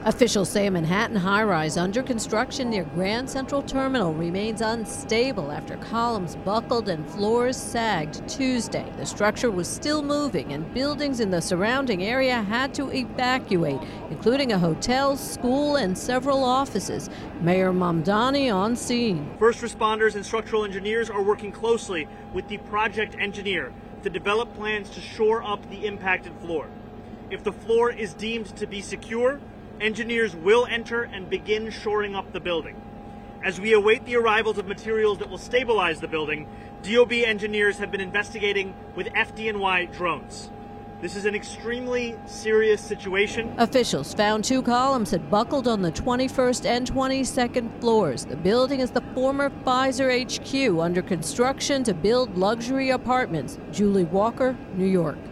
Officials say a Manhattan high-rise under construction near Grand Central Terminal remains unstable after columns buckled and floors sagged Tuesday. The structure was still moving and buildings in the surrounding area had to evacuate, including a hotel, school, and several offices. Mayor Mamdani on scene. First responders and structural engineers are working closely with the project engineer to develop plans to shore up the impacted floor. If the floor is deemed to be secure, engineers will enter and begin shoring up the building. As we await the arrivals of materials that will stabilize the building, DOB engineers have been investigating with FDNY drones. This is an extremely serious situation. Officials found two columns had buckled on the 21st and 22nd floors. The building is the former Pfizer HQ under construction to build luxury apartments. Julie Walker, New York.